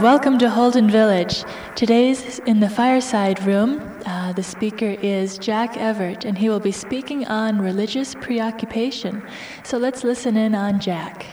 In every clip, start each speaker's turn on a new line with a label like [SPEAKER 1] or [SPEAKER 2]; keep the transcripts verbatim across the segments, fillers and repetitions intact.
[SPEAKER 1] welcome to Holden Village. Today's in the fireside room. Uh, the speaker is Jack Evert, and he will be speaking on religious preoccupation. So let's listen in on Jack.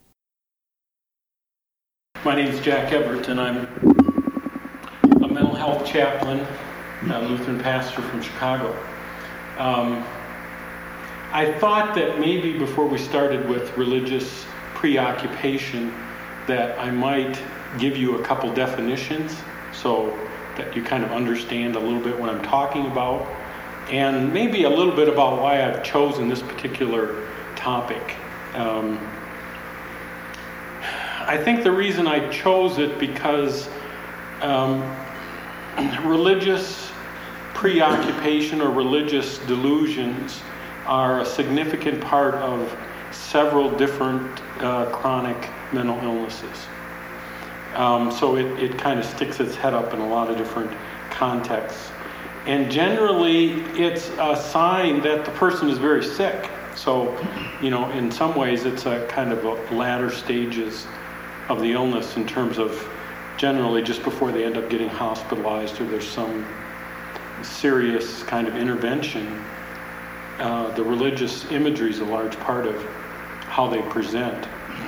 [SPEAKER 2] My name is Jack Evert, and I'm a mental health chaplain, a Lutheran pastor from Chicago. Um, I thought that maybe before we started with religious preoccupation that I might give you a couple definitions so that you kind of understand a little bit what I'm talking about, and maybe a little bit about why I've chosen this particular topic. Um, I think the reason I chose it because um, religious preoccupation or religious delusions are a significant part of several different uh, chronic mental illnesses. Um, so it, it kind of sticks its head up in a lot of different contexts. And generally, it's a sign that the person is very sick. So, you know, in some ways, it's a kind of a latter stages of the illness in terms of generally just before they end up getting hospitalized or there's some serious kind of intervention. Uh, the religious imagery is a large part of how they present.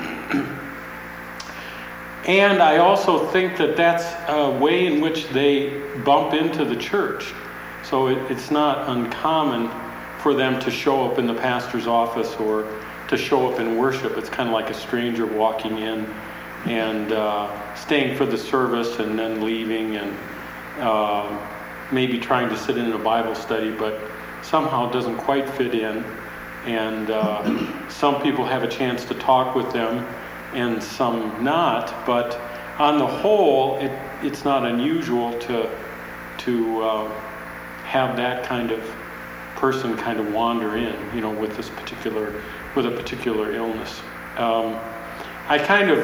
[SPEAKER 2] And I also think that that's a way in which they bump into the church. So it, it's not uncommon for them to show up in the pastor's office or to show up in worship. It's kind of like a stranger walking in and uh, staying for the service and then leaving and uh, maybe trying to sit in a Bible study, but somehow doesn't quite fit in. And uh, some people have a chance to talk with them and some not, but on the whole, it, it's not unusual to to uh, have that kind of person kind of wander in, you know, with this particular, with a particular illness. Um, I kind of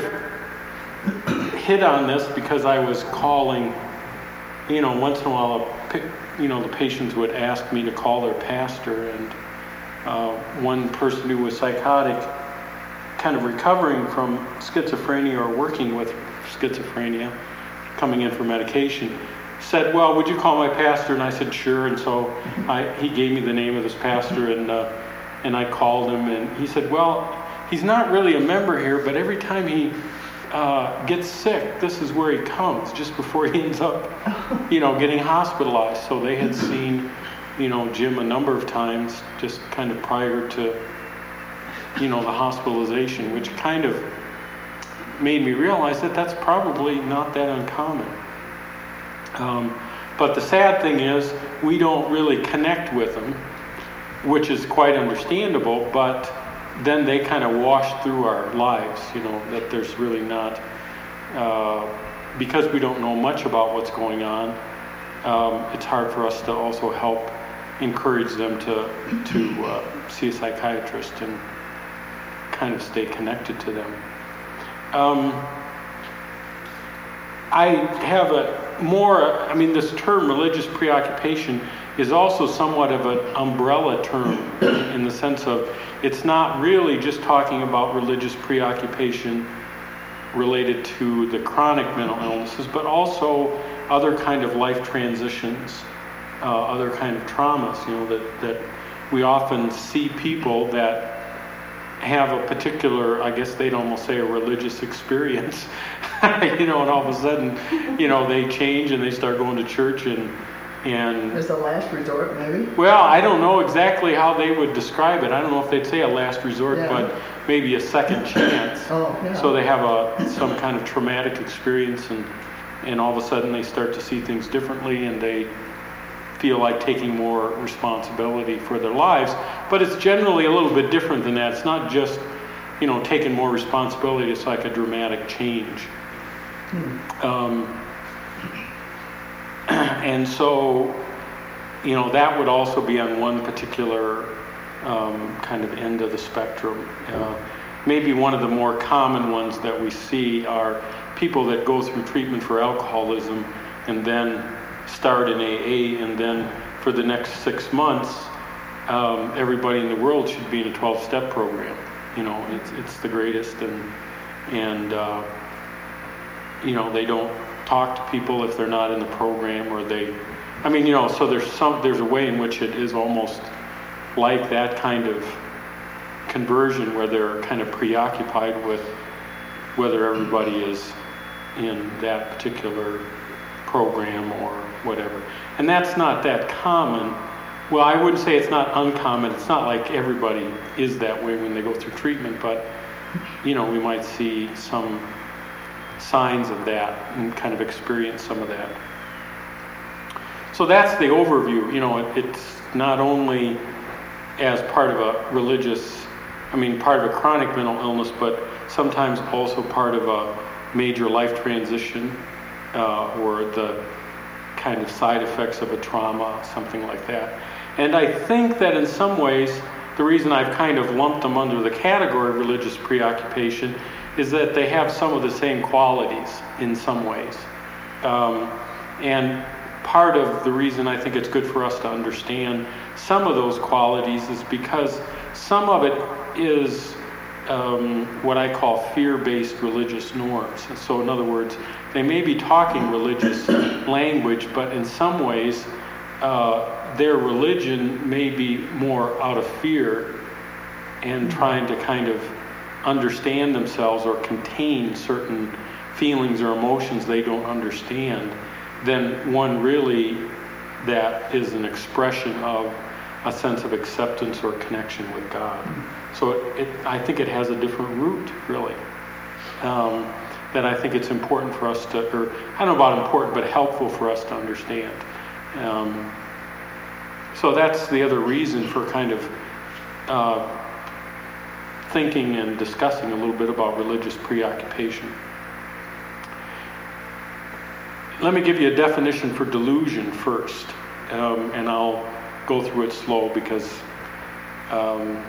[SPEAKER 2] hit on this because I was calling, you know, once in a while, you know, the patients would ask me to call their pastor, and uh, one person who was psychotic, kind of recovering from schizophrenia or working with schizophrenia, coming in for medication, said, well, would you call my pastor? And I said, sure. And so I, he gave me the name of this pastor, and uh, and I called him, and he said, well, he's not really a member here, but every time he uh, gets sick, this is where he comes, just before he ends up, you know, getting hospitalized. So they had seen, you know, Jim a number of times, just kind of prior to, you know, the hospitalization, which kind of made me realize that that's probably not that uncommon. Um, but the sad thing is, we don't really connect with them, which is quite understandable, but then they kind of wash through our lives, you know, that there's really not, uh, because we don't know much about what's going on, um, it's hard for us to also help encourage them to, to uh, see a psychiatrist and kind of stay connected to them. Um, I have a more, I mean, this term religious preoccupation is also somewhat of an umbrella term in the sense of it's not really just talking about religious preoccupation related to the chronic mental illnesses, but also other kind of life transitions, uh, other kind of traumas, you know, that, that we often see people that have a particular, I guess they'd almost say a religious experience, you know, and all of a sudden, you know, they change and they start going to church and and
[SPEAKER 3] as a last resort, maybe?
[SPEAKER 2] Well, I don't know exactly how they would describe it. I don't know if they'd say a last resort, yeah. but maybe a second chance.
[SPEAKER 3] Oh, yeah.
[SPEAKER 2] So they have a some kind of traumatic experience, and and all of a sudden they start to see things differently, and they feel like taking more responsibility for their lives. But it's generally a little bit different than that. It's not just, you know, taking more responsibility. It's like a dramatic change. Hmm. Um, and so, you know, that would also be on one particular um, kind of end of the spectrum. Uh, maybe one of the more common ones that we see are people that go through treatment for alcoholism and then start in A A, and then for the next six months, um, everybody in the world should be in a twelve-step program. You know, it's it's the greatest, and and uh, you know, they don't talk to people if they're not in the program, or they, I mean, you know, so there's some, there's a way in which it is almost like that kind of conversion where they're kind of preoccupied with whether everybody is in that particular program or whatever. And that's not that common. Well, I wouldn't say it's not uncommon. It's not like everybody is that way when they go through treatment, but, you know, we might see some signs of that and kind of experience some of that. So that's the overview. You know, it, it's not only as part of a religious, I mean, part of a chronic mental illness, but sometimes also part of a major life transition uh, or the kind of side effects of a trauma, something like that. And I think that in some ways, the reason I've kind of lumped them under the category of religious preoccupation is that they have some of the same qualities in some ways. Um, and part of the reason I think it's good for us to understand some of those qualities is because some of it is um, what I call fear-based religious norms. And so in other words, they may be talking religious language, but in some ways, uh, their religion may be more out of fear and trying to kind of understand themselves or contain certain feelings or emotions they don't understand than one really that is an expression of a sense of acceptance or connection with God. So it, it, I think it has a different root, really, um, that I think it's important for us to, or I don't know about important, but helpful for us to understand. Um, so that's the other reason for kind of uh, thinking and discussing a little bit about religious preoccupation. Let me give you a definition for delusion first, um, and I'll go through it slow because, um,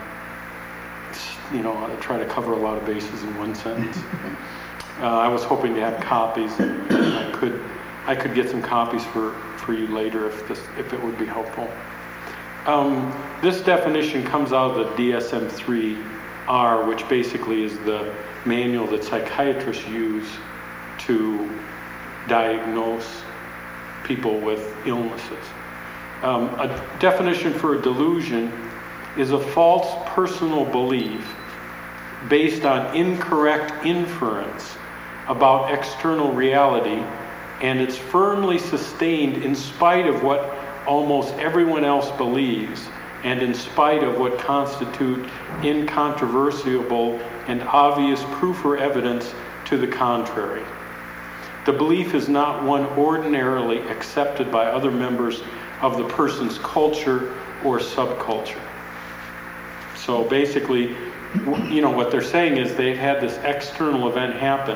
[SPEAKER 2] you know, I try to cover a lot of bases in one sentence. uh, I was hoping to have copies, and I could, I could get some copies for, for you later if this, if it would be helpful. Um, this definition comes out of the D S M three R, which basically is the manual that psychiatrists use to diagnose people with illnesses. Um, a definition for a delusion is a false personal belief based on incorrect inference about external reality, and it's firmly sustained in spite of what almost everyone else believes and in spite of what constitute incontrovertible and obvious proof or evidence to the contrary. The belief is not one ordinarily accepted by other members of the person's culture or subculture. So basically, you know, what they're saying is they've had this external event happen.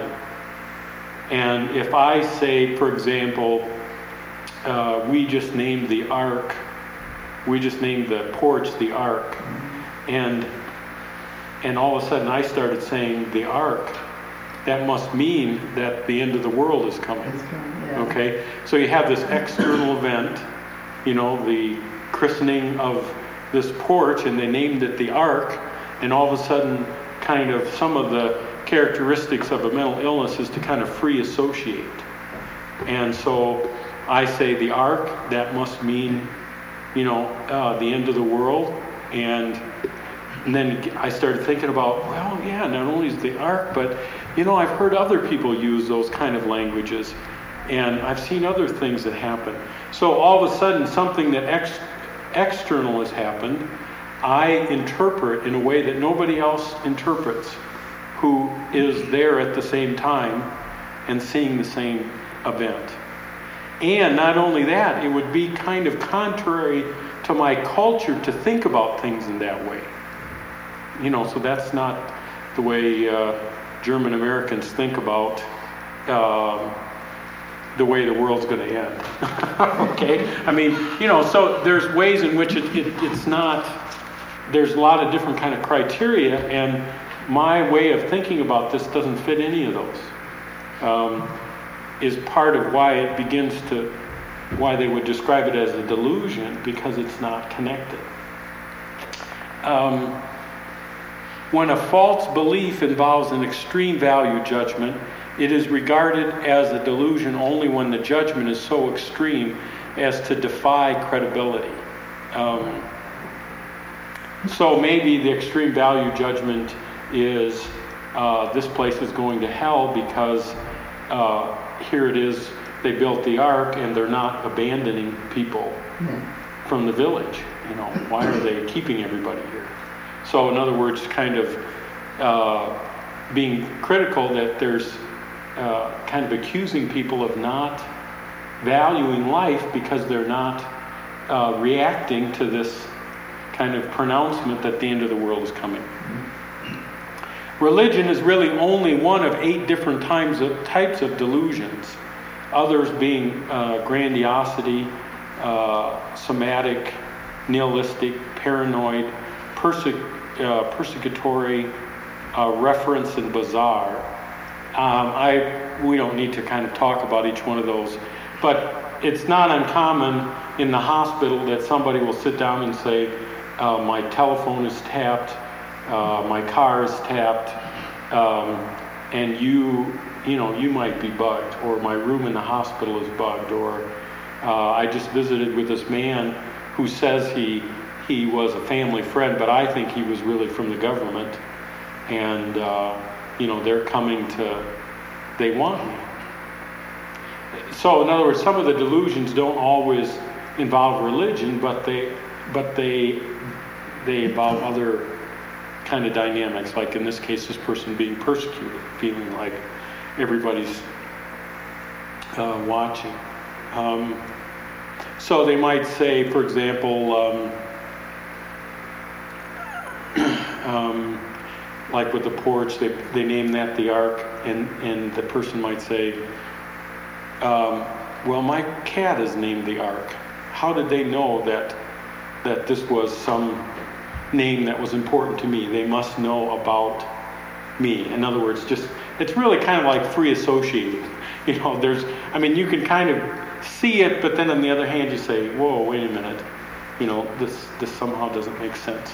[SPEAKER 2] And if I say, for example, uh, we just named the ark, we just named the porch the ark, and and all of a sudden I started saying the ark, that must mean that the end of the world is coming.
[SPEAKER 3] Yeah.
[SPEAKER 2] Okay? So you have this external event, you know, the christening of this porch, and they named it the ark, and all of a sudden kind of some of the characteristics of a mental illness is to kind of free associate. And so I say the ark, that must mean, you know, uh, the end of the world. And, and then I started thinking about, well, yeah, not only is the ark, but, you know, I've heard other people use those kind of languages, and I've seen other things that happen. So all of a sudden, something that ex- external has happened, I interpret in a way that nobody else interprets, who is there at the same time and seeing the same event. And not only that, it would be kind of contrary to my culture to think about things in that way. You know, so that's not the way uh, German Americans think about uh, the way the world's going to end. Okay? I mean, you know, so there's ways in which it, it, it's not, there's a lot of different kind of criteria, and my way of thinking about this doesn't fit any of those. Um, is part of why it begins to, why they would describe it as a delusion, because it's not connected. Um, when a false belief involves an extreme value judgment, It is regarded as a delusion only when the judgment is so extreme as to defy credibility. Um, so maybe the extreme value judgment is uh, this place is going to hell because uh, here it is, they built the ark and they're not abandoning people from the village. You know, why are they keeping everybody here? So in other words, kind of uh, being critical that there's uh, kind of accusing people of not valuing life because they're not uh, reacting to this kind of pronouncement that the end of the world is coming. Religion is really only one of eight different types of, types of delusions, others being uh, grandiosity, uh, somatic, nihilistic, paranoid, perse- uh, persecutory, uh, reference, and bizarre. Um, I we don't need to kind of talk about each one of those, but it's not uncommon in the hospital that somebody will sit down and say, uh, my telephone is tapped, uh, my car is tapped, um, and you you know you might be bugged, or my room in the hospital is bugged, or uh, I just visited with this man who says he he was a family friend, but I think he was really from the government, and uh, you know they're coming to, they want me. So in other words, some of the delusions don't always involve religion, but they but they they involve other kind of dynamics. Like in this case, this person being persecuted, feeling like everybody's uh, watching. Um, so they might say, for example, um, um, like with the porch, they they name that the ark, and and the person might say, um, well, my cat is named the ark. How did they know that that this was some name that was important to me? They must know about me. In other words, just it's really kind of like free associating. You know, there's, I mean, you can kind of see it, but then on the other hand, you say, whoa, wait a minute. You know, this this somehow doesn't make sense.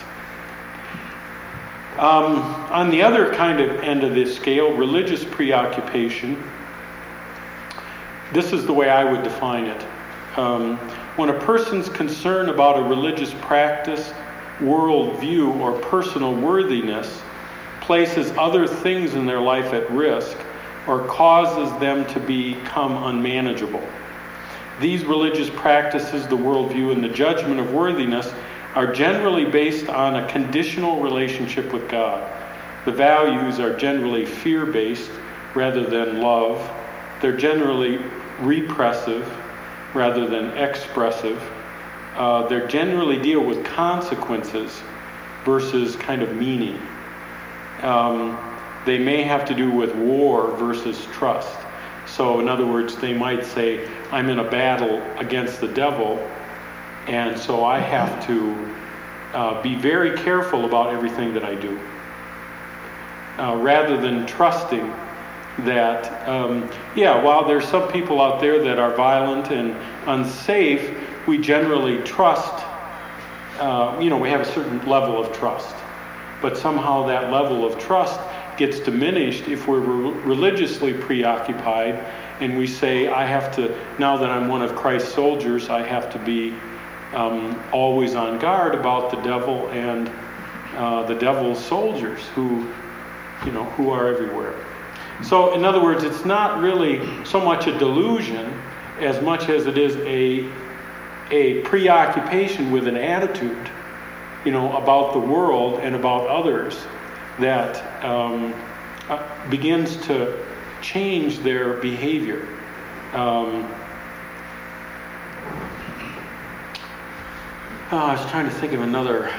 [SPEAKER 2] Um, on the other kind of end of this scale, religious preoccupation. This is the way I would define it. Um, when a person's concern about a religious practice, worldview, or personal worthiness places other things in their life at risk or causes them to become unmanageable. These religious practices, the worldview, and the judgment of worthiness are generally based on a conditional relationship with God. The values are generally fear-based rather than love. They're generally repressive rather than expressive. Uh, they generally deal with consequences versus kind of meaning. Um, they may have to do with war versus trust. So in other words, they might say, I'm in a battle against the devil, and so I have to uh, be very careful about everything that I do. Uh, rather than trusting that, um, yeah, while there's some people out there that are violent and unsafe, we generally trust, uh, you know, we have a certain level of trust. But somehow that level of trust gets diminished if we're re- religiously preoccupied and we say, I have to, now that I'm one of Christ's soldiers, I have to be um, always on guard about the devil and uh, the devil's soldiers who, you know, who are everywhere. So, in other words, it's not really so much a delusion as much as it is a a preoccupation with an attitude, you know, about the world and about others that um, uh, begins to change their behavior. Um, oh, I was trying to think of another,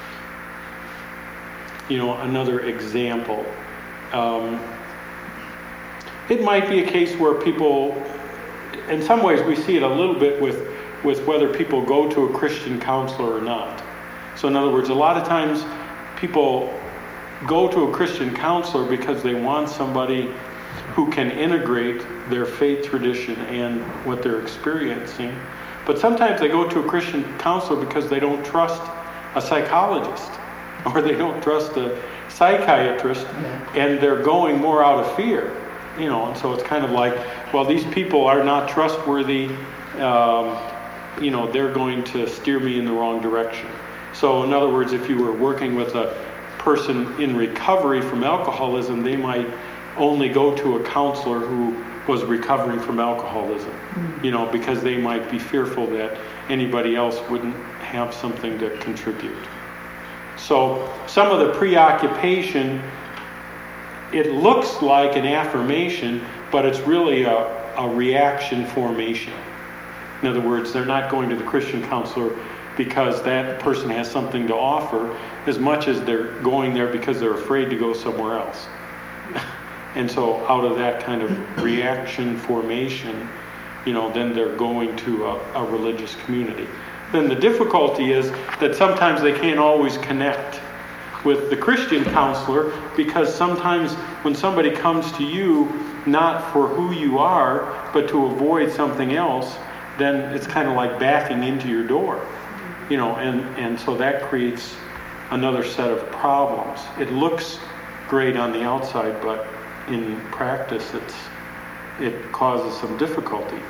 [SPEAKER 2] you know, another example. Um, It might be a case where people, in some ways we see it a little bit with, with whether people go to a Christian counselor or not. So in other words, a lot of times people go to a Christian counselor because they want somebody who can integrate their faith tradition and what they're experiencing. But sometimes they go to a Christian counselor because they don't trust a psychologist or they don't trust a psychiatrist, and they're going more out of fear. You know, and so it's kind of like, well, these people are not trustworthy. Um, you know, they're going to steer me in the wrong direction. So in other words, if you were working with a person in recovery from alcoholism, they might only go to a counselor who was recovering from alcoholism, mm-hmm. you know, because they might be fearful that anybody else wouldn't have something to contribute. So some of the preoccupation, it looks like an affirmation, but it's really a, a reaction formation. In other words, they're not going to the Christian counselor because that person has something to offer as much as they're going there because they're afraid to go somewhere else. And so out of that kind of reaction formation, you know, then they're going to a, a religious community. Then the difficulty is that sometimes they can't always connect with the Christian counselor, because sometimes when somebody comes to you not for who you are but to avoid something else, then it's kind of like backing into your door, you know, and, and so that creates another set of problems. It looks great on the outside, but in practice it's it causes some difficulty.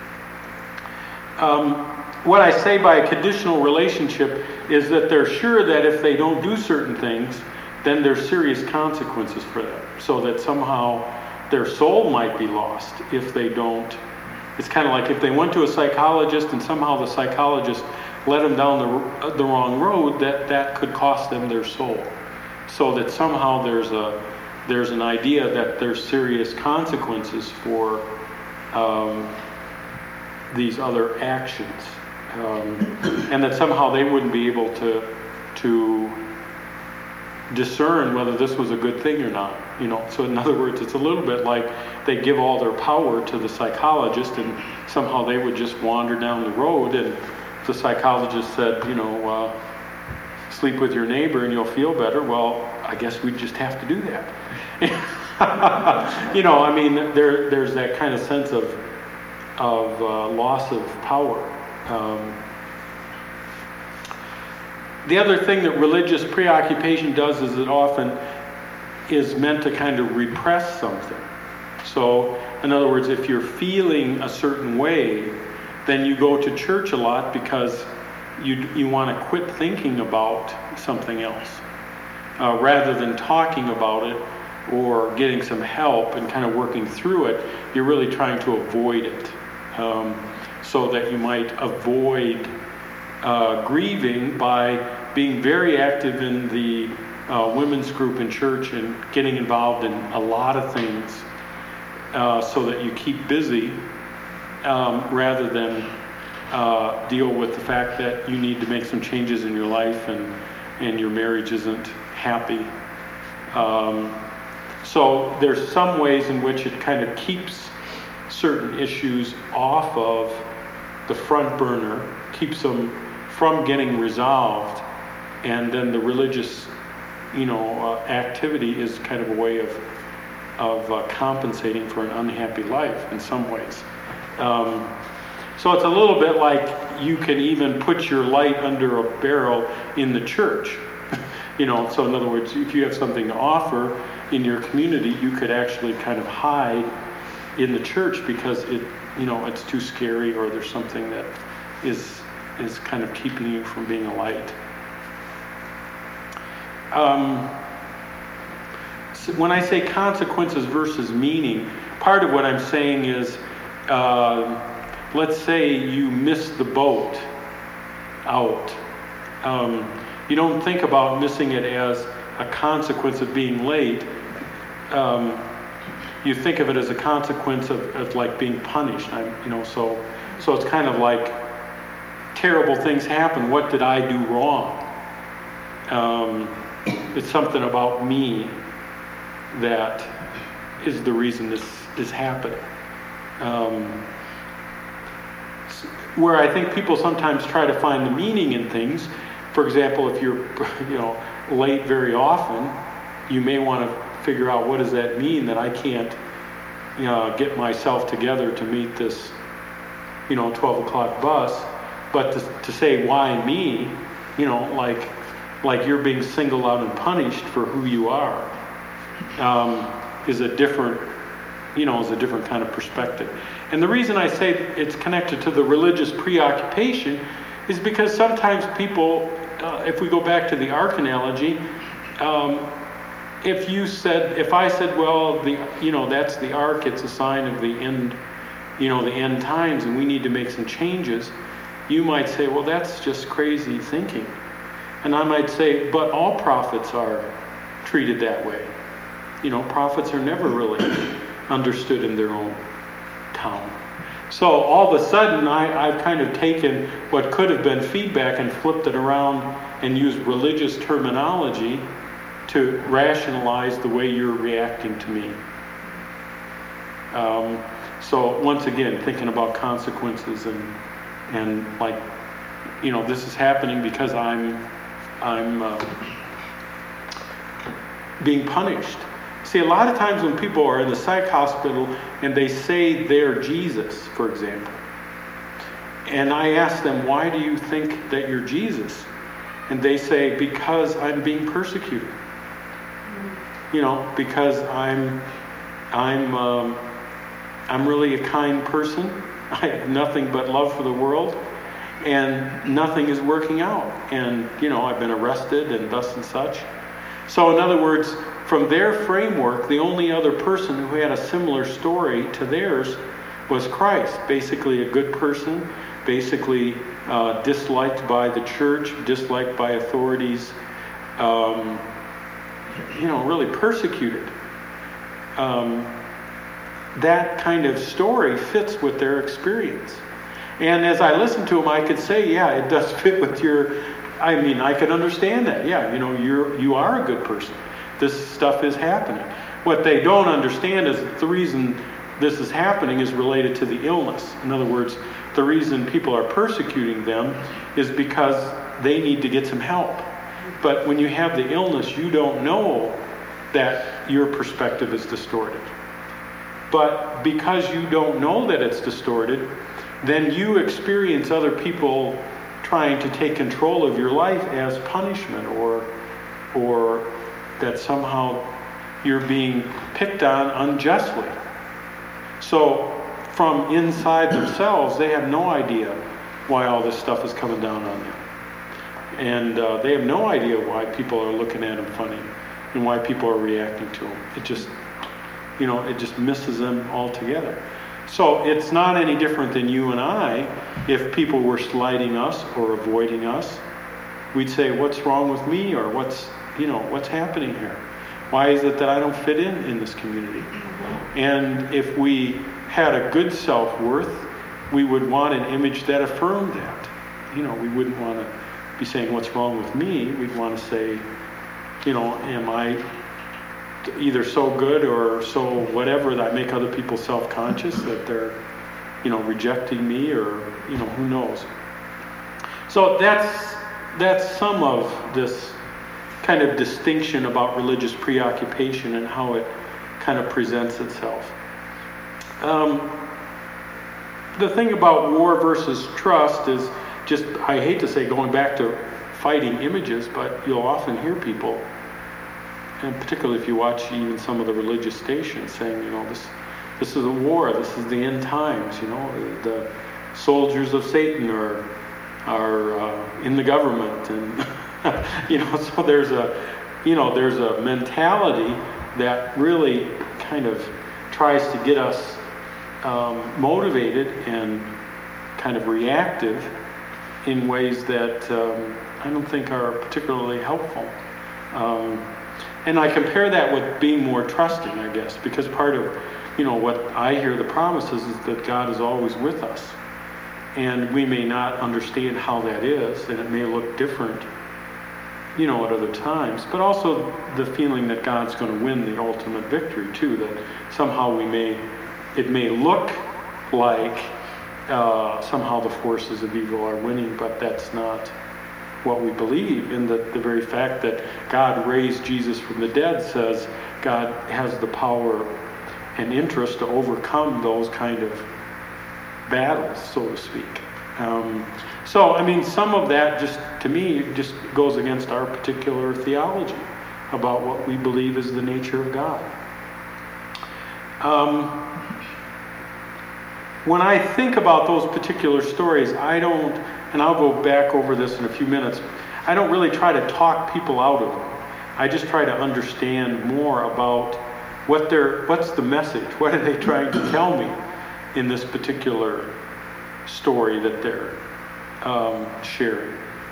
[SPEAKER 2] Um, What I say by a conditional relationship is that they're sure that if they don't do certain things, then there's serious consequences for them. So that somehow their soul might be lost if they don't. It's kind of like if they went to a psychologist and somehow the psychologist led them down the, the wrong road, that, that could cost them their soul. So that somehow there's a there's an idea that there's serious consequences for um, these other actions. Um, and that somehow they wouldn't be able to to discern whether this was a good thing or not. You know, so in other words, it's a little bit like they give all their power to the psychologist, and somehow they would just wander down the road, and the psychologist said, you know, uh, sleep with your neighbor and you'll feel better. Well, I guess we just have to do that. You know, I mean, there there's that kind of sense of of uh, loss of power. Um, the other thing that religious preoccupation does is it often is meant to kind of repress something. So, in other words, if you're feeling a certain way, then you go to church a lot because you you want to quit thinking about something else. Uh, rather than talking about it or getting some help and kind of working through it, you're really trying to avoid it. Um, so that you might avoid uh, grieving by being very active in the uh, women's group in church and getting involved in a lot of things uh, so that you keep busy um, rather than uh, deal with the fact that you need to make some changes in your life and, and your marriage isn't happy. Um, so there's some ways in which it kind of keeps certain issues off of the front burner, keeps them from getting resolved, and then the religious, you know, uh, activity is kind of a way of of uh, compensating for an unhappy life in some ways. Um, so it's a little bit like you can even put your light under a barrel in the church. You know, so in other words, if you have something to offer in your community, you could actually kind of hide in the church because it, you know, it's too scary, or there's something that is is kind of keeping you from being a light. Um, so when I say consequences versus meaning, part of what I'm saying is, uh, let's say you miss the boat out. Um, you don't think about missing it as a consequence of being late. Um, You think of it as a consequence of, of like being punished. I'm, you know, so so it's kind of like terrible things happen. What did I do wrong? Um, it's something about me that is the reason this is happening. Um, where I think people sometimes try to find the meaning in things. For example, if you're, you know, late very often, you may want to figure out, what does that mean that I can't, you know, get myself together to meet this, you know, twelve o'clock bus. But to, to say, why me, you know, like like you're being singled out and punished for who you are, um, is a different you know, is a different kind of perspective. And the reason I say it's connected to the religious preoccupation is because sometimes people, uh, if we go back to the ark analogy, um, if you said, if I said, well, the, you know, that's the ark, it's a sign of the end, you know, the end times, and we need to make some changes, you might say, well, that's just crazy thinking. And I might say, but all prophets are treated that way. You know, prophets are never really understood in their own town. So all of a sudden, I, I've kind of taken what could have been feedback and flipped it around and used religious terminology to rationalize the way you're reacting to me. Um, so once again, thinking about consequences and and like, you know, this is happening because I'm I'm uh, being punished. See, a lot of times when people are in the psych hospital and they say they're Jesus, for example, and I ask them, why do you think that you're Jesus? And they say, because I'm being persecuted. You know, because I'm, I'm, um, I'm really a kind person. I have nothing but love for the world, and nothing is working out. And, you know, I've been arrested and thus and such. So in other words, from their framework, the only other person who had a similar story to theirs was Christ. Basically a good person, basically uh, disliked by the church, disliked by authorities, um, you know, really persecuted. Um, that kind of story fits with their experience. And as I listened to him, I could say, yeah, it does fit with your, I mean, I can understand that. Yeah, you know, you're, you are a good person. This stuff is happening. What they don't understand is that the reason this is happening is related to the illness. In other words, the reason people are persecuting them is because they need to get some help. But when you have the illness, you don't know that your perspective is distorted. But because you don't know that it's distorted, then you experience other people trying to take control of your life as punishment, or or that somehow you're being picked on unjustly. So from inside themselves, they have no idea why all this stuff is coming down on them. And uh, they have no idea why people are looking at them funny and why people are reacting to them. It just, you know, it just misses them altogether. So it's not any different than you and I. If people were slighting us or avoiding us, we'd say, what's wrong with me? Or what's, you know, what's happening here? Why is it that I don't fit in in this community? And if we had a good self-worth, we would want an image that affirmed that. You know, we wouldn't want to be saying, what's wrong with me? We'd want to say, you know, am I either so good or so whatever that I make other people self-conscious that they're, you know, rejecting me, or, you know, who knows. So that's that's some of this kind of distinction about religious preoccupation and how it kind of presents itself. Um, the thing about war versus trust is just, I hate to say going back to fighting images, but you'll often hear people, and particularly if you watch even some of the religious stations, saying, you know, this this is a war, this is the end times, you know, the soldiers of Satan are are uh, in the government, and you know, so there's a, you know, there's a mentality that really kind of tries to get us um, motivated and kind of reactive in ways that um, I don't think are particularly helpful. Um, and I compare that with being more trusting, I guess, because part of, you know, what I hear the promises is that God is always with us. And we may not understand how that is, and it may look different, you know, at other times, but also the feeling that God's going to win the ultimate victory too, that somehow we may, it may look like uh, somehow the forces of evil are winning, but that's not what we believe. And that the very fact that God raised Jesus from the dead says God has the power and interest to overcome those kind of battles, so to speak. Um, so, I mean, some of that just, to me, just goes against our particular theology about what we believe is the nature of God. Um, when I think about those particular stories, I don't, and I'll go back over this in a few minutes, I don't really try to talk people out of them. I just try to understand more about what they're, what's the message, what are they trying to tell me in this particular story that they're um, sharing.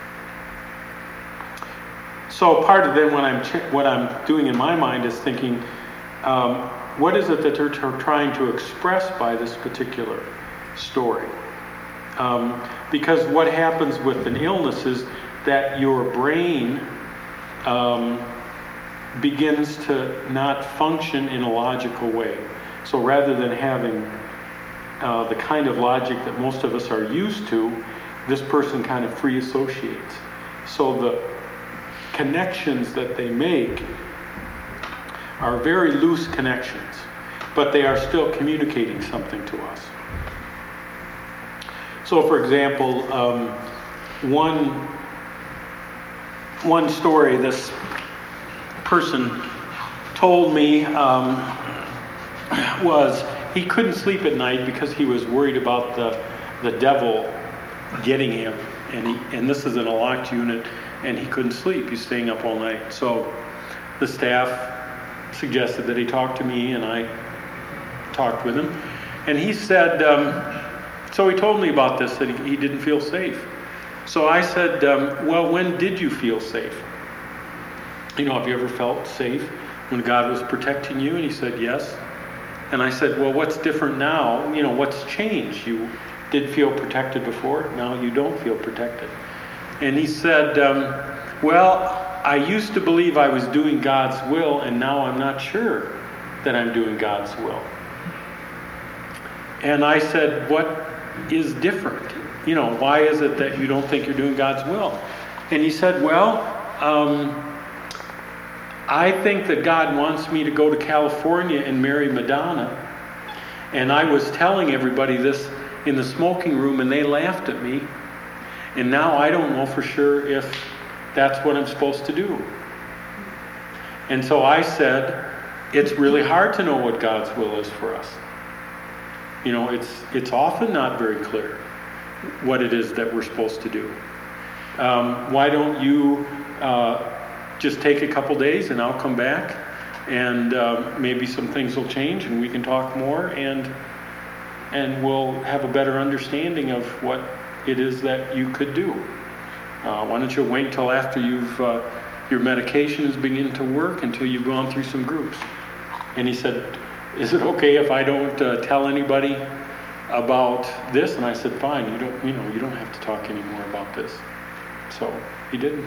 [SPEAKER 2] So part of it, when I'm what I'm doing in my mind is thinking, um, what is it that they're t- trying to express by this particular story? Um, because what happens with an illness is that your brain um, begins to not function in a logical way. So rather than having uh, the kind of logic that most of us are used to, this person kind of free associates. So the connections that they make are very loose connections, but they are still communicating something to us. So for example, um, one, one story this person told me um, was he couldn't sleep at night because he was worried about the, the devil getting him. And, he, and this is in a locked unit, and he couldn't sleep. He's staying up all night. So the staff suggested that he talk to me, and I talked with him. And he said, um, so he told me about this, that he, he didn't feel safe. So I said, um, well, when did you feel safe? You know, have you ever felt safe when God was protecting you? And he said, yes. And I said, well, what's different now? You know, what's changed? You did feel protected before, now you don't feel protected. And he said, um, well, I used to believe I was doing God's will, and now I'm not sure that I'm doing God's will. And I said, what is different? You know, why is it that you don't think you're doing God's will? And he said, well, um, I think that God wants me to go to California and marry Madonna. And I was telling everybody this in the smoking room, and they laughed at me. And now I don't know for sure if that's what I'm supposed to do. And so I said, it's really hard to know what God's will is for us. You know, it's it's often not very clear what it is that we're supposed to do. Um, why don't you uh, just take a couple days and I'll come back, and uh, maybe some things will change and we can talk more, and and we'll have a better understanding of what it is that you could do. Uh, why don't you wait till after you've uh, your medication is beginning to work, until you've gone through some groups? And he said, is it okay if I don't uh, tell anybody about this? And I said, fine, you don't, you know, you don't have to talk anymore about this. So he didn't.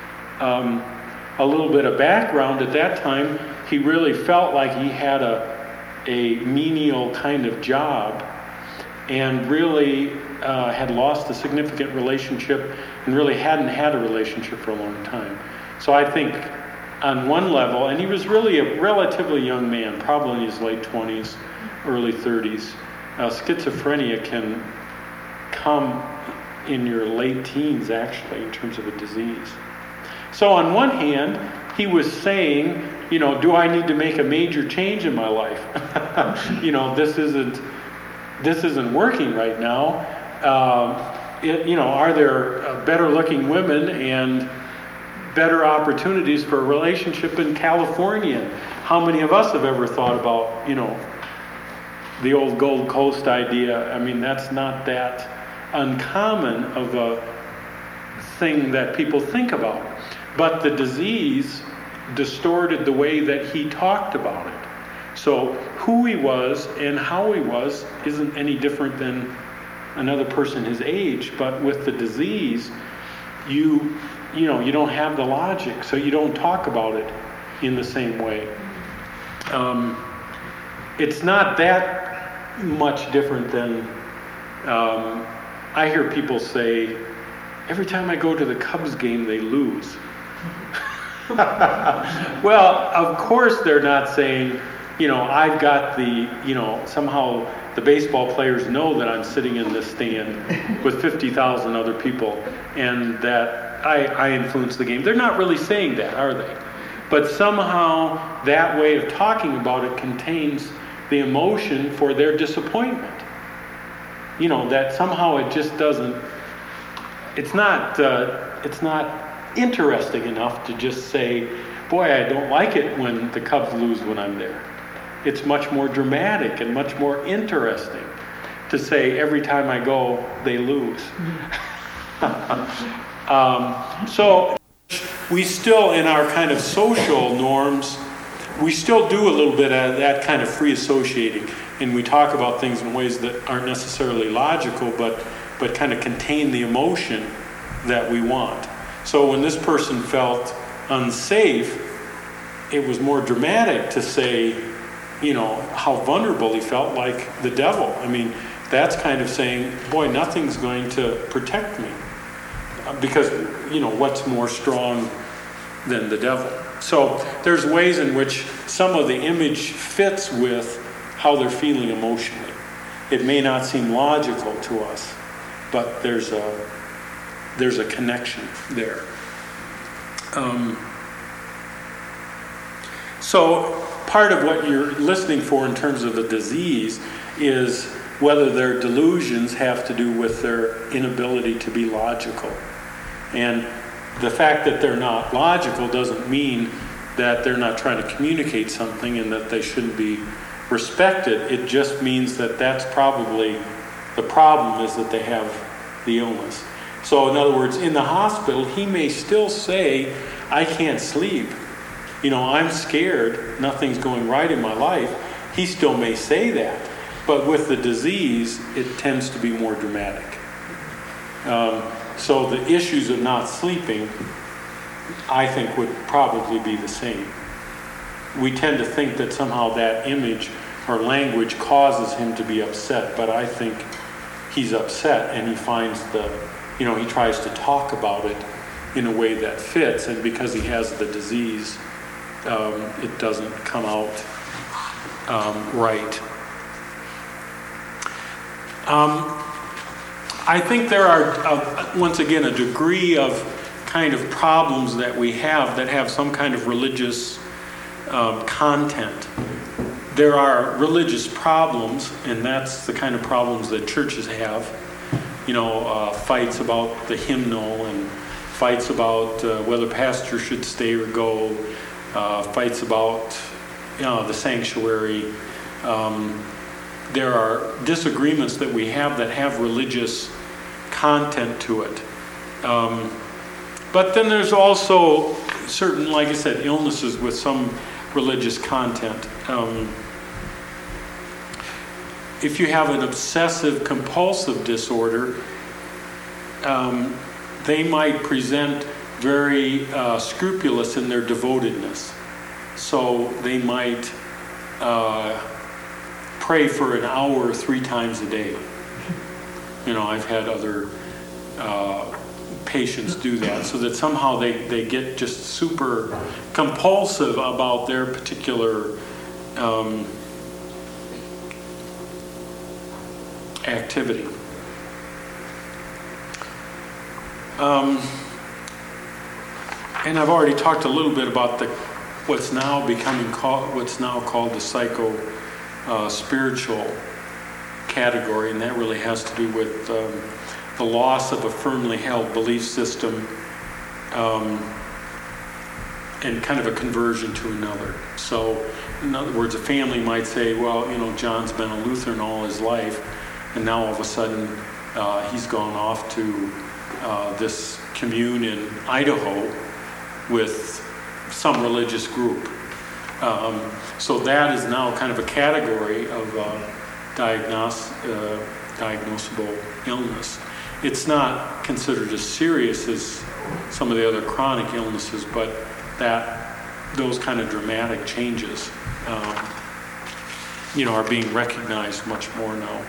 [SPEAKER 2] Um, a little bit of background: at that time, he really felt like he had a a menial kind of job, and really uh, had lost a significant relationship, and really hadn't had a relationship for a long time. So I think on one level, and he was really a relatively young man, probably in his late twenties, early thirties. Uh, schizophrenia can come in your late teens, actually, in terms of a disease. So on one hand, he was saying, you know, do I need to make a major change in my life? you know, this isn't this isn't working right now. Um, it, you know, are there uh, better-looking women and better opportunities for a relationship in California? How many of us have ever thought about, you know, the old Gold Coast idea? I mean, that's not that uncommon of a thing that people think about. But the disease distorted the way that he talked about it. So who he was and how he was isn't any different than another person his age, but with the disease, you you know, you don't have the logic, so you don't talk about it in the same way. Um, it's not that much different than, um, I hear people say, every time I go to the Cubs game, they lose. Well, of course they're not saying, you know, I've got the, you know, somehow the baseball players know that I'm sitting in this stand with fifty thousand other people, and that I, I influence the game. They're not really saying that, are they? But somehow that way of talking about it contains the emotion for their disappointment. you know, that somehow it just doesn't, it's not, uh, it's not interesting enough to just say, boy, I don't like it when the Cubs lose when I'm there. It's much more dramatic and much more interesting to say every time I go, they lose. um, so we still, in our kind of social norms, we still do a little bit of that kind of free associating, and we talk about things in ways that aren't necessarily logical, but but kind of contain the emotion that we want. So when this person felt unsafe, it was more dramatic to say, you know, how vulnerable he felt, like the devil. I mean, that's kind of saying, boy, nothing's going to protect me. Because, you know, what's more strong than the devil? So there's ways in which some of the image fits with how they're feeling emotionally. It may not seem logical to us, but there's a there's a connection there. Um, so part of what you're listening for in terms of the disease is whether their delusions have to do with their inability to be logical. And the fact that they're not logical doesn't mean that they're not trying to communicate something and that they shouldn't be respected. It just means that that's probably the problem, is that they have the illness. So in other words, in the hospital, he may still say, I can't sleep. You know, I'm scared. Nothing's going right in my life. He still may say that. But with the disease, it tends to be more dramatic. Um, so the issues of not sleeping, I think, would probably be the same. We tend to think that somehow that image or language causes him to be upset, but I think he's upset and he finds the, you know, he tries to talk about it in a way that fits, and because he has the disease, um, it doesn't come out um, right. Um, I think there are, uh, once again, a degree of kind of problems that we have that have some kind of religious um, content. There are religious problems, and that's the kind of problems that churches have. You know, uh, fights about the hymnal, and fights about uh, whether pastors should stay or go, uh, fights about, you know, the sanctuary. Um, there are disagreements that we have that have religious content to it. Um, but then there's also certain, like I said, illnesses with some religious content. Um, if you have an obsessive compulsive disorder, um, they might present very uh, scrupulous in their devotedness. So they might uh, pray for an hour three times a day. You know, I've had other uh, patients do that, so that somehow they, they get just super compulsive about their particular um, activity. Um, and I've already talked a little bit about the what's now becoming called what's now called the psycho uh, spiritual category, and that really has to do with um, the loss of a firmly held belief system um, and kind of a conversion to another. So, in other words, a family might say, well, you know, John's been a Lutheran all his life, and now all of a sudden uh, he's gone off to uh, this commune in Idaho with some religious group. Um, so that is now kind of a category of uh, diagnos- uh, diagnosable illness. It's not considered as serious as some of the other chronic illnesses, but that those kind of dramatic changes, um, you know, are being recognized much more now.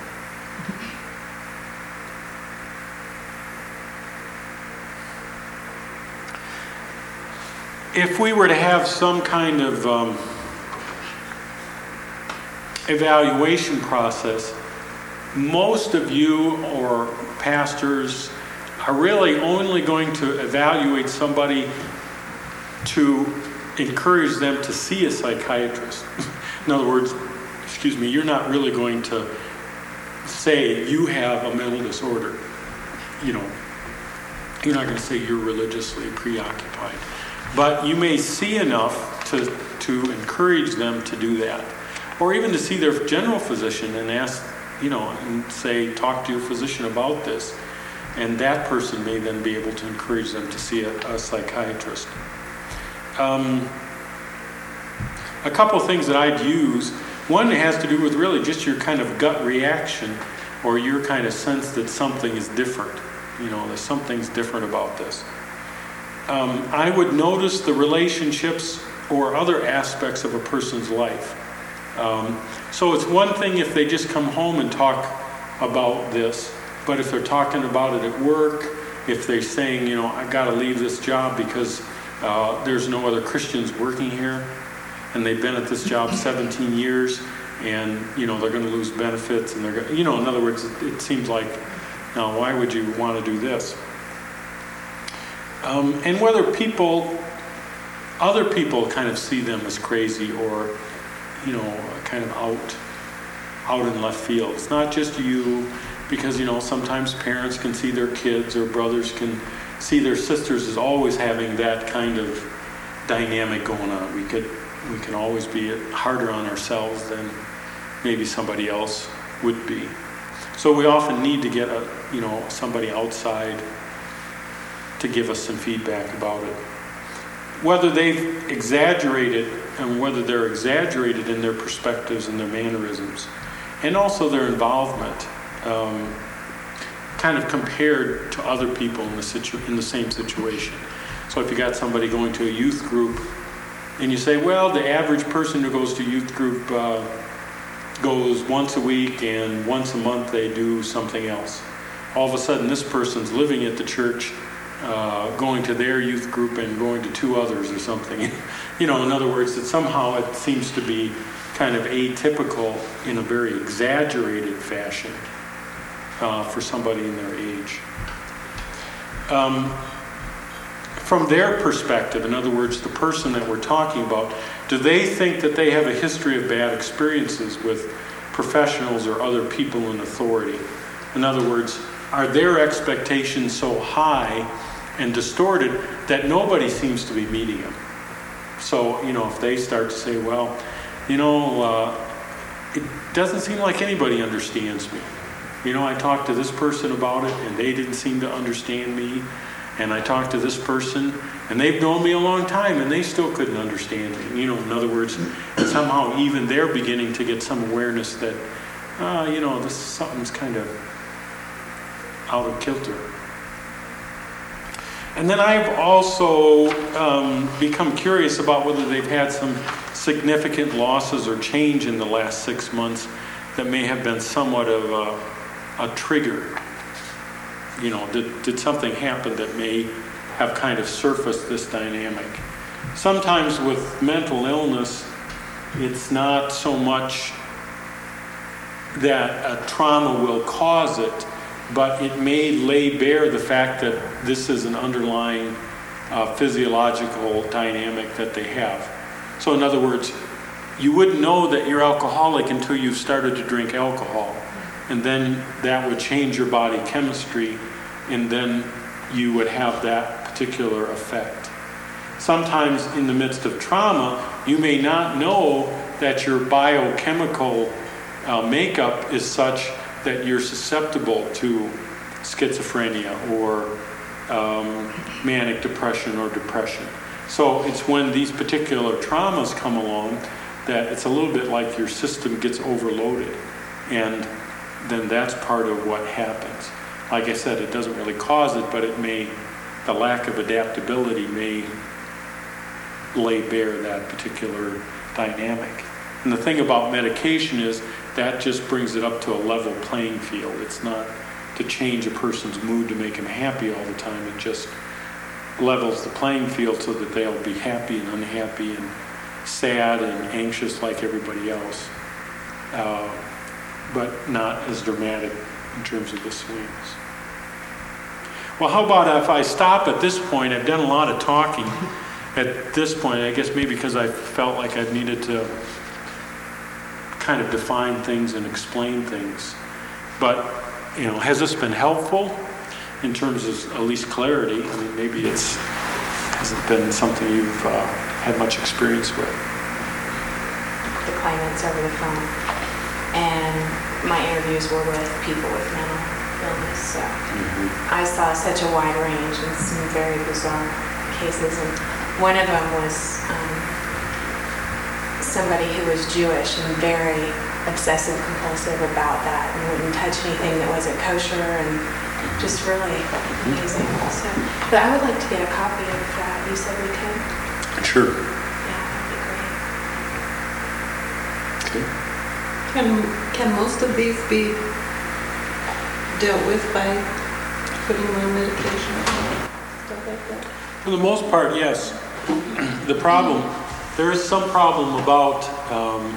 [SPEAKER 2] If we were to have some kind of um, evaluation process, most of you or pastors are really only going to evaluate somebody to encourage them to see a psychiatrist. In other words, excuse me, you're not really going to say you have a mental disorder. You know, you're not going to say you're religiously preoccupied. But you may see enough to, to encourage them to do that. Or even to see their general physician and ask, you know, and say, talk to your physician about this. And that person may then be able to encourage them to see a, a psychiatrist. Um, a couple of things that I'd use. One has to do with really just your kind of gut reaction or your kind of sense that something is different. You know, there's something's different about this. Um, I would notice the relationships or other aspects of a person's life. Um, so it's one thing if they just come home and talk about this, but if they're talking about it at work, if they're saying, you know, I got to leave this job because uh, there's no other Christians working here, and they've been at this job seventeen years, and, you know, they're going to lose benefits, and they're going to, you know, in other words, it, it seems like, now, why would you want to do this? Um, and whether people, other people kind of see them as crazy or, you know, kind of out, out in left field. It's not just you, because, you know, sometimes parents can see their kids or brothers can see their sisters as always having that kind of dynamic going on. We could, we can always be harder on ourselves than maybe somebody else would be. So we often need to get a, you know, somebody outside to give us some feedback about it. Whether they've exaggerated and whether they're exaggerated in their perspectives and their mannerisms, and also their involvement, um, kind of compared to other people in the situ- in the same situation. So if you got somebody going to a youth group, and you say, well, the average person who goes to youth group uh, goes once a week, and once a month they do something else. All of a sudden, this person's living at the church, uh, going to their youth group and going to two others or something. You know, in other words, that somehow it seems to be kind of atypical in a very exaggerated fashion uh, for somebody in their age. Um, from their perspective, in other words, the person that we're talking about, do they think that they have a history of bad experiences with professionals or other people in authority? In other words, are their expectations so high and distorted that nobody seems to be meeting them? So, you know, if they start to say, well, you know, uh, it doesn't seem like anybody understands me. You know, I talked to this person about it and they didn't seem to understand me. And I talked to this person and they've known me a long time and they still couldn't understand me. You know, in other words, somehow even they're beginning to get some awareness that, uh, you know, this something's kind of out of kilter. And then I've also um, become curious about whether they've had some significant losses or change in the last six months that may have been somewhat of a, a trigger. You know, did, did something happen that may have kind of surfaced this dynamic? Sometimes with mental illness, it's not so much that a trauma will cause it, but it may lay bare the fact that this is an underlying uh, physiological dynamic that they have. So in other words, you wouldn't know that you're alcoholic until you've started to drink alcohol. And then that would change your body chemistry, and then you would have that particular effect. Sometimes in the midst of trauma, you may not know that your biochemical uh, makeup is such that you're susceptible to schizophrenia or um, manic depression or depression. So it's when these particular traumas come along that it's a little bit like your system gets overloaded, and then that's part of what happens. Like I said, it doesn't really cause it, but it may, the lack of adaptability may lay bare that particular dynamic. And the thing about medication is that just brings it up to a level playing field. It's not to change a person's mood to make them happy all the time. It just levels the playing field so that they'll be happy and unhappy and sad and anxious like everybody else, uh, but not as dramatic in terms of the swings. Well, how about if I stop at this point? I've done a lot of talking at this point, I guess maybe because I felt like I needed to kind of define things and explain things. But, you know, has this been helpful in terms of at least clarity? I mean, maybe it's hasn't been something you've uh, had much experience with.
[SPEAKER 3] The claimants over the phone, and my interviews were with people with mental illness, so mm-hmm. I saw such a wide range and some very bizarre cases, and one of them was um, somebody who was Jewish and very obsessive compulsive about that and wouldn't touch anything that wasn't kosher, and just really amazing. So, but I would like to get a copy of that. You said we could?
[SPEAKER 2] Sure.
[SPEAKER 3] Yeah, that'd be great.
[SPEAKER 2] Okay.
[SPEAKER 4] Can, can most of these be dealt with by putting them on medication? Stuff like that?
[SPEAKER 2] For the most part, yes. The problem, there is some problem about um,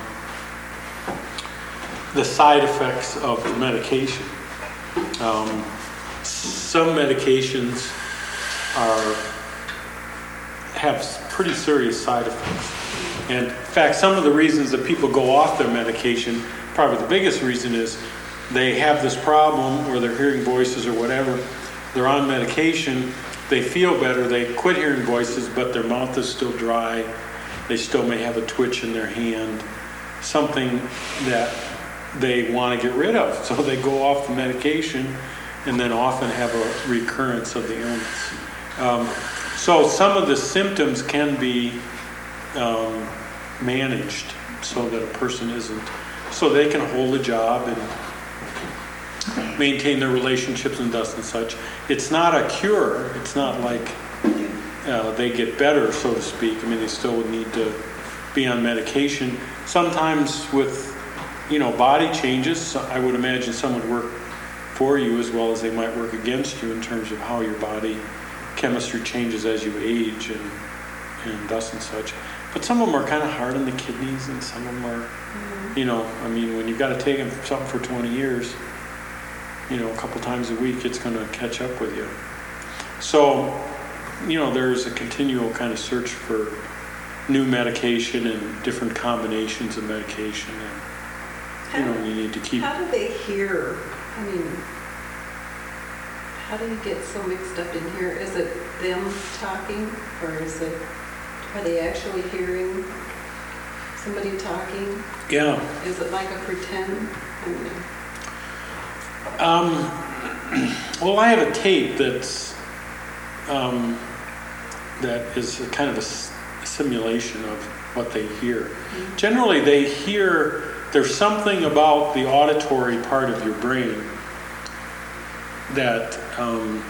[SPEAKER 2] the side effects of the medication. Um, some medications are have pretty serious side effects. And in fact, some of the reasons that people go off their medication, probably the biggest reason is they have this problem where they're hearing voices or whatever. They're on medication, they feel better, they quit hearing voices, but their mouth is still dry. They still may have a twitch in their hand, something that they want to get rid of. So they go off the medication and then often have a recurrence of the illness. Um, so some of the symptoms can be um, managed so that a person isn't, so they can hold a job and maintain their relationships and thus and such. It's not a cure. It's not like uh, they get better, so to speak. I mean, they still would need to be on medication. Sometimes with, you know, body changes, I would imagine some would work for you as well as they might work against you in terms of how your body chemistry changes as you age and and thus and such. But some of them are kind of hard on the kidneys, and some of them are, mm-hmm. you know, I mean, when you've got to take them for something for twenty years, you know, a couple times a week, it's going to catch up with you. So, you know, there's a continual kind of search for new medication and different combinations of medication, and you know, you need to keep.
[SPEAKER 4] How do they hear? I mean, how do you get so mixed up in here? Is it them talking, or is it, are they actually hearing somebody talking?
[SPEAKER 2] Yeah.
[SPEAKER 4] Is it like a pretend? I mean,
[SPEAKER 2] um, well, I have a tape that's um, that is a kind of a, a simulation of what they hear. Mm-hmm. Generally, they hear. There's something about the auditory part of your brain that um,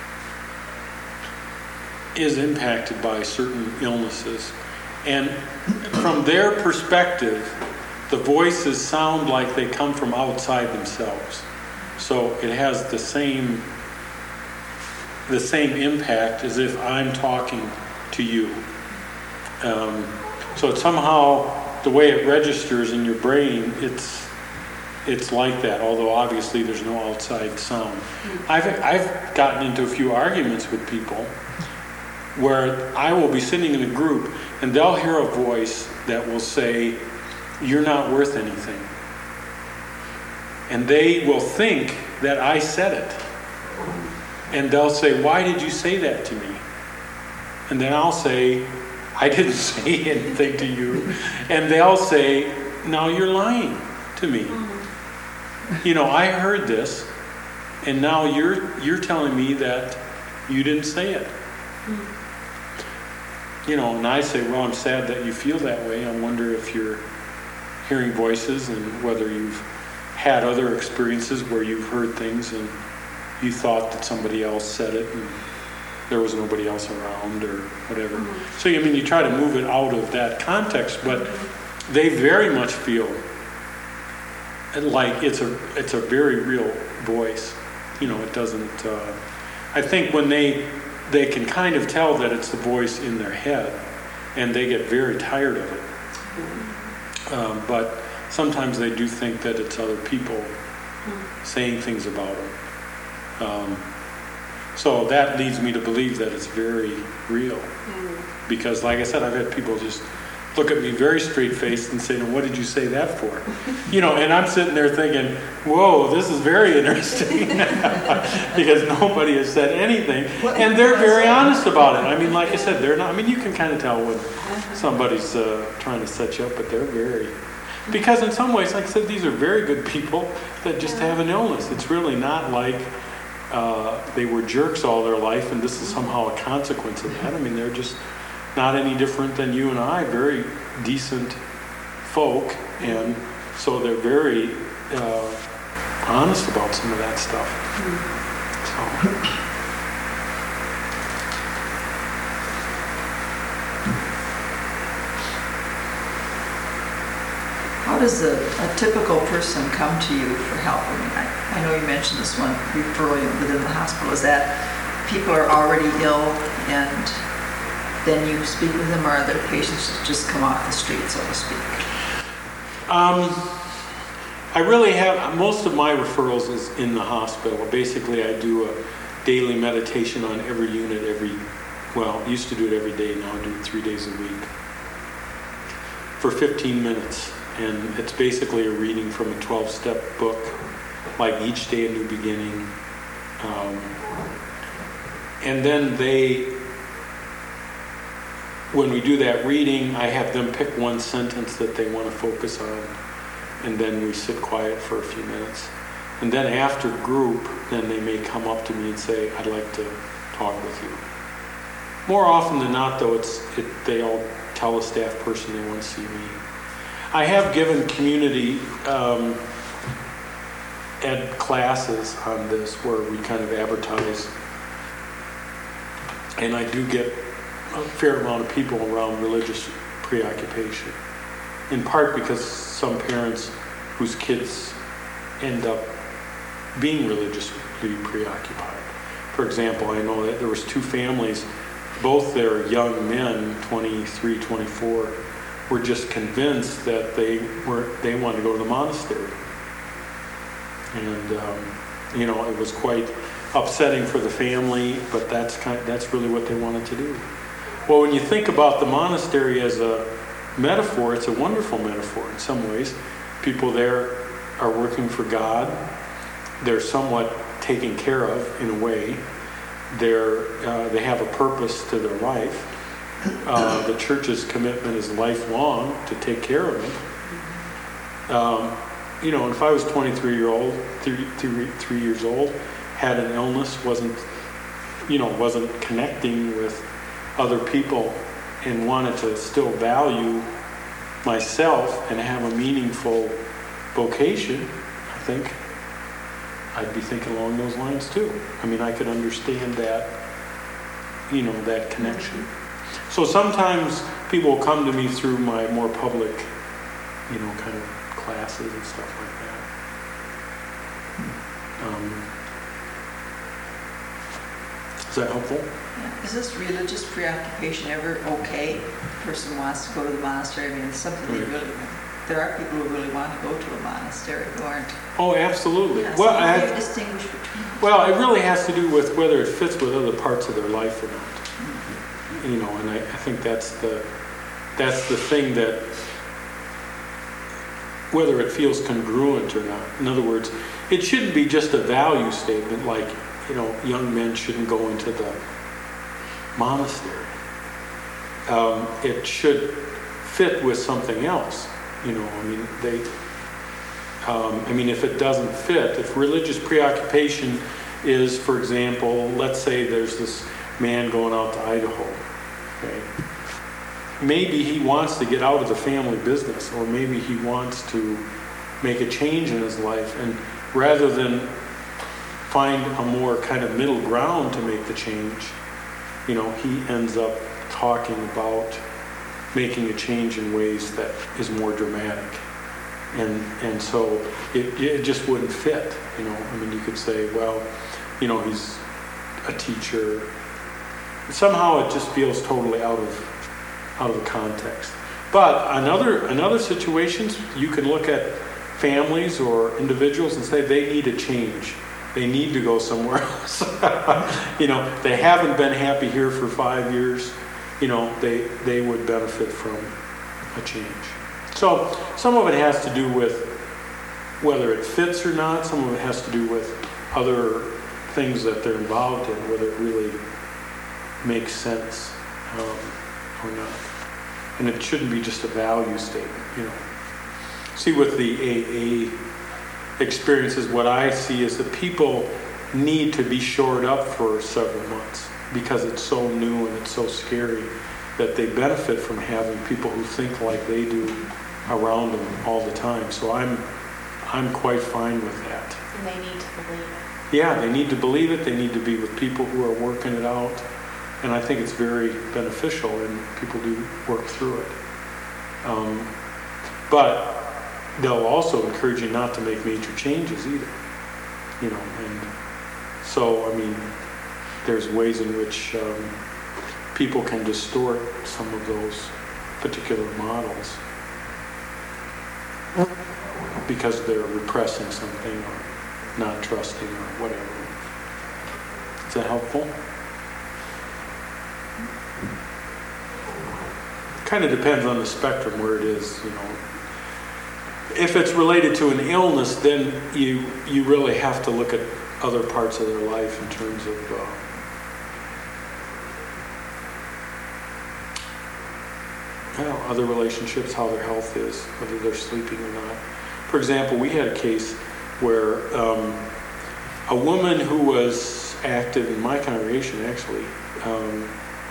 [SPEAKER 2] is impacted by certain illnesses. And from their perspective, the voices sound like they come from outside themselves. So it has the same, the same impact as if I'm talking to you. Um, so it's somehow, the way it registers in your brain, it's it's like that, although obviously there's no outside sound. Mm-hmm. I've I've gotten into a few arguments with people where I will be sitting in a group and they'll hear a voice that will say, "You're not worth anything." And they will think that I said it. And they'll say, "Why did you say that to me?" And then I'll say, "I didn't say anything to you." And they'll say, "Now you're lying to me. Mm-hmm. You know, I heard this, and now you're you're telling me that you didn't say it." Mm-hmm. You know, and I say, "Well, I'm sad that you feel that way. I wonder if you're hearing voices and whether you've had other experiences where you've heard things and you thought that somebody else said it and there was nobody else around or whatever." Mm-hmm. So, I mean, you try to move it out of that context, but they very much feel like it's a it's a very real voice. You know, it doesn't, uh, I think when they, they can kind of tell that it's the voice in their head, and they get very tired of it. Mm-hmm. Um, but sometimes they do think that it's other people mm-hmm. saying things about them. Um, So that leads me to believe that it's very real. Mm. Because like I said, I've had people just look at me very straight-faced and say, "No, what did you say that for?" You know, and I'm sitting there thinking, "Whoa, this is very interesting," because nobody has said anything, and they're very honest about it. I mean, like I said, they're not. I mean, you can kind of tell when somebody's uh, trying to set you up, but they're very. Because in some ways, like I said, these are very good people that just have an illness. It's really not like uh, they were jerks all their life, and this is somehow a consequence of that. I mean, they're just not any different than you and I, very decent folk, and so they're very uh, honest about some of that stuff. So.
[SPEAKER 5] How does a, a typical person come to you for help? I mean, I, I know you mentioned this one referral within the hospital. Is that people are already ill and then you speak with them, or are there patients that just come off the street, so to speak?
[SPEAKER 2] Um, I really have, most of my referrals is in the hospital. Basically, I do a daily meditation on every unit every, well, I used to do it every day, now I do it three days a week for fifteen minutes. And it's basically a reading from a twelve-step book, like Each Day a New Beginning. Um, and then they, when we do that reading, I have them pick one sentence that they want to focus on, and then we sit quiet for a few minutes. And then after group, then they may come up to me and say, "I'd like to talk with you." More often than not, though, it's it, they all tell a staff person they want to see me. I have given community um, ed classes on this where we kind of advertise, and I do get a fair amount of people around religious preoccupation, in part because some parents whose kids end up being religiously preoccupied. For example, I know that there was two families, both their young men, twenty-three, twenty-four, were just convinced that they were they wanted to go to the monastery, and um, you know, it was quite upsetting for the family, but that's kind of, that's really what they wanted to do. Well, when you think about the monastery as a metaphor, it's a wonderful metaphor in some ways. People there are working for God. They're somewhat taken care of in a way. They're uh, they have a purpose to their life. Uh, the church's commitment is lifelong to take care of it. Um, you know, if I was twenty-three year old, three, three, three years old, had an illness, wasn't, you know, wasn't connecting with other people, and wanted to still value myself and have a meaningful vocation, I think I'd be thinking along those lines too. I mean, I could understand that, you know, that connection. So sometimes people will come to me through my more public, you know, kind of classes and stuff like that. Um, is that helpful?
[SPEAKER 5] Yeah. Is this religious preoccupation ever okay? If a person wants to go to the monastery. I mean, it's something they really, there are people who really want to go to a monastery who aren't.
[SPEAKER 2] Oh, absolutely.
[SPEAKER 5] Yeah,
[SPEAKER 2] well,
[SPEAKER 5] so how
[SPEAKER 2] I
[SPEAKER 5] do you
[SPEAKER 2] have,
[SPEAKER 5] distinguish between?
[SPEAKER 2] Well, it really has to do with whether it fits with other parts of their life or not. You know, and I, I think that's the that's the thing, that whether it feels congruent or not. In other words, it shouldn't be just a value statement like, you know, young men shouldn't go into the monastery. Um, it should fit with something else. You know, I mean, they. Um, I mean, if it doesn't fit, if religious preoccupation is, for example, let's say there's this man going out to Idaho. Okay. Maybe he wants to get out of the family business, or maybe he wants to make a change in his life, and rather than find a more kind of middle ground to make the change, you know, he ends up talking about making a change in ways that is more dramatic. And and so it, it just wouldn't fit, you know. I mean, you could say, well, you know, he's a teacher. Somehow it just feels totally out of out of the context. But in other, in other situations, you can look at families or individuals and say they need a change. They need to go somewhere else. You know, they haven't been happy here for five years. You know, they they would benefit from a change. So some of it has to do with whether it fits or not. Some of it has to do with other things that they're involved in, whether it really makes sense um, or not. And it shouldn't be just a value statement, you know. See, with the A A experiences, what I see is that people need to be shored up for several months because it's so new and it's so scary that they benefit from having people who think like they do around them all the time. So I'm I'm quite fine with that.
[SPEAKER 3] And they need to believe it.
[SPEAKER 2] Yeah, they need to believe it. They need to be with people who are working it out. And I think it's very beneficial, and people do work through it. Um, but they'll also encourage you not to make major changes either. You know, and so, I mean, there's ways in which um, people can distort some of those particular models because they're repressing something or not trusting or whatever. Is that helpful? Kind of depends on the spectrum where it is, you know. If it's related to an illness, then you you really have to look at other parts of their life in terms of uh, well, other relationships, how their health is, whether they're sleeping or not. For example, we had a case where um, a woman who was active in my congregation actually um,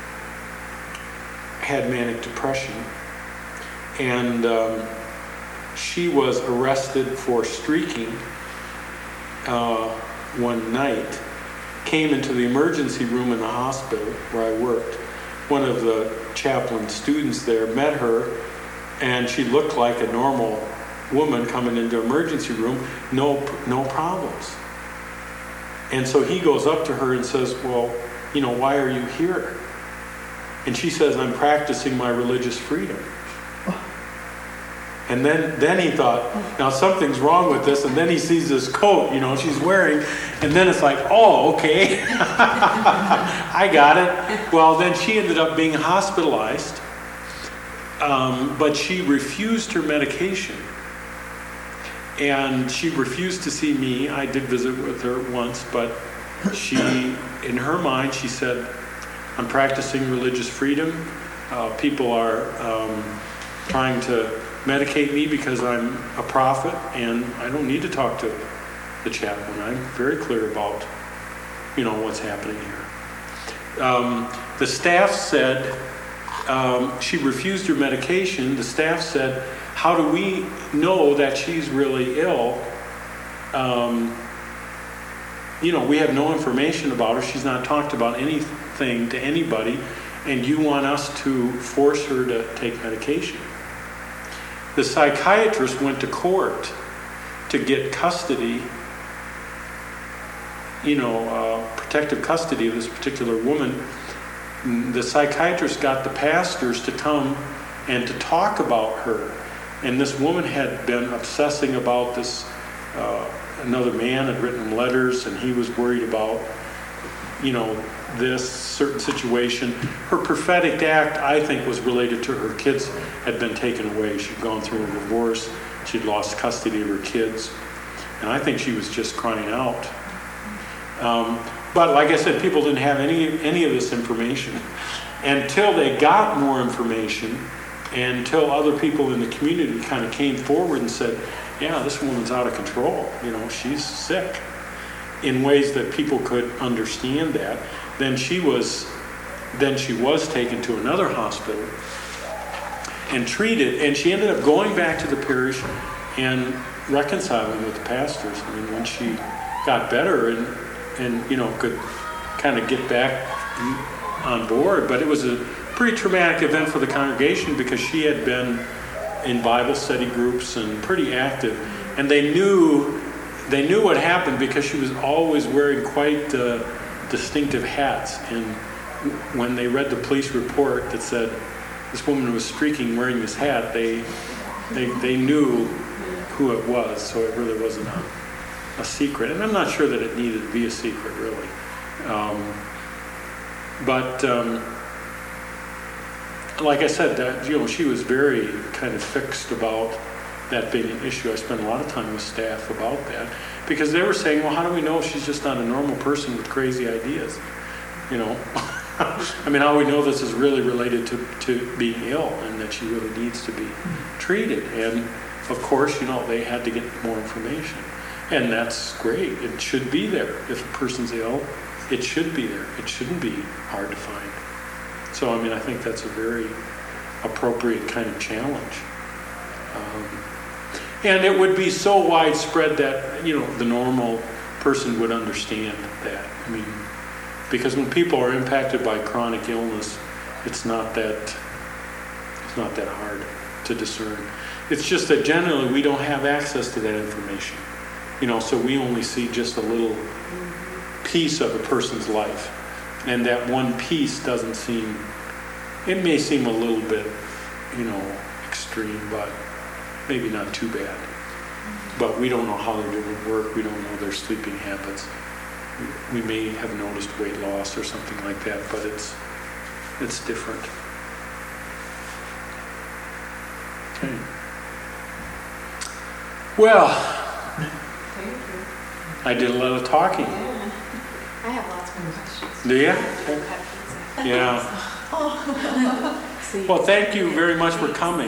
[SPEAKER 2] had manic depression, and um, she was arrested for streaking uh, one night, came into the emergency room in the hospital where I worked. One of the chaplain students there met her, and she looked like a normal woman coming into the emergency room, no, no problems. And so he goes up to her and says, well, you know, why are you here? And she says, I'm practicing my religious freedom. And then, then he thought, now something's wrong with this. And then he sees this coat, you know, she's wearing. And then it's like, oh, okay. I got it. Well, then she ended up being hospitalized. Um, but she refused her medication. And she refused to see me. I did visit with her once, but she, in her mind, she said, I'm practicing religious freedom. Uh, people are um, trying to medicate me because I'm a prophet, and I don't need to talk to the chaplain. I'm very clear about, you know, what's happening here. Um, the staff said um, she refused her medication. The staff said, how do we know that she's really ill? Um, you know, we have no information about her. She's not talked about anything to anybody, and you want us to force her to take medication. The psychiatrist went to court to get custody, you know, uh, protective custody of this particular woman. The psychiatrist got the pastors to come and to talk about her. And this woman had been obsessing about this, uh, another man had written letters, and he was worried about, you know, this certain situation. Her prophetic act, I think, was related to her kids had been taken away. She'd gone through a divorce. She'd lost custody of her kids. And I think she was just crying out. Um, but like I said, people didn't have any, any of this information. Until they got more information, and until other people in the community kind of came forward and said, yeah, this woman's out of control. You know, she's sick. In ways that people could understand that. Then she was, then she was taken to another hospital and treated, and she ended up going back to the parish and reconciling with the pastors. I mean, when she got better and, and you know, could kind of get back on board, but it was a pretty traumatic event for the congregation because she had been in Bible study groups and pretty active, and they knew they knew what happened because she was always wearing quite uh, distinctive hats. And when they read the police report that said this woman was streaking wearing this hat, they they they knew who it was. So it really wasn't a, a secret, and I'm not sure that it needed to be a secret really. Um, but um, like I said, that, you know, she was very kind of fixed about that being an issue. I spent a lot of time with staff about that because they were saying, well, how do we know she's just not a normal person with crazy ideas? You know, I mean, how do we know this is really related to, to being ill and that she really needs to be treated? And of course, you know, they had to get more information. And that's great. It should be there. If a person's ill, it should be there. It shouldn't be hard to find. So, I mean, I think that's a very appropriate kind of challenge. Um, and it would be so widespread that, you know, the normal person would understand that. I mean, because when people are impacted by chronic illness, it's not that, it's not that hard to discern. It's just that generally we don't have access to that information. You know, so we only see just a little piece of a person's life. And that one piece doesn't seem, it may seem a little bit, you know, extreme, but maybe not too bad. But we don't know how they're doing work. We don't know their sleeping habits. We, we may have noticed weight loss or something like that, but it's, it's different. Okay. Well, I did a lot of talking.
[SPEAKER 3] Yeah. I have lots more questions.
[SPEAKER 2] Do you?
[SPEAKER 3] Cut pizza.
[SPEAKER 2] Yeah.
[SPEAKER 3] See.
[SPEAKER 2] Well, thank you very much for coming.